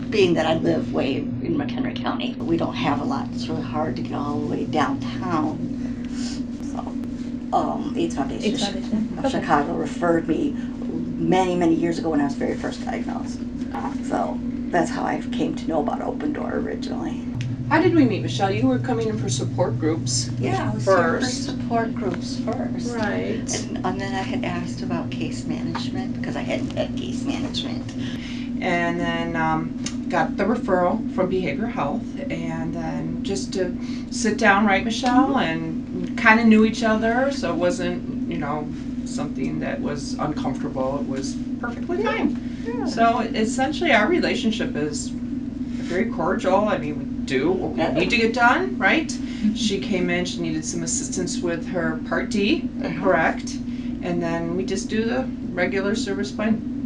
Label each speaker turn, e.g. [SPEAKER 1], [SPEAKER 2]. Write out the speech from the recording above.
[SPEAKER 1] being that I live way in McHenry County, we don't have a lot. It's really hard to get all the way downtown. So, AIDS Foundation,
[SPEAKER 2] AIDS Foundation.
[SPEAKER 1] of
[SPEAKER 2] Okay.
[SPEAKER 1] Chicago referred me many years ago when I was very first diagnosed. So that's how I came to know about Open Door originally.
[SPEAKER 3] How did we meet, Michelle? You were coming in for support groups.
[SPEAKER 1] Yeah, I was here for
[SPEAKER 3] First.
[SPEAKER 1] support groups first.
[SPEAKER 3] Right.
[SPEAKER 1] And then I had asked about case management because I hadn't had case management.
[SPEAKER 3] And then got the referral from behavioral health, and then just to sit down, right, Michelle, and kind of knew each other, so it wasn't, something that was uncomfortable. It was perfectly fine.
[SPEAKER 1] Yeah.
[SPEAKER 3] So essentially, our relationship is very cordial. I mean, we do what we need to get done, right? She came in, she needed some assistance with her Part D, correct? And then we just do the regular service plan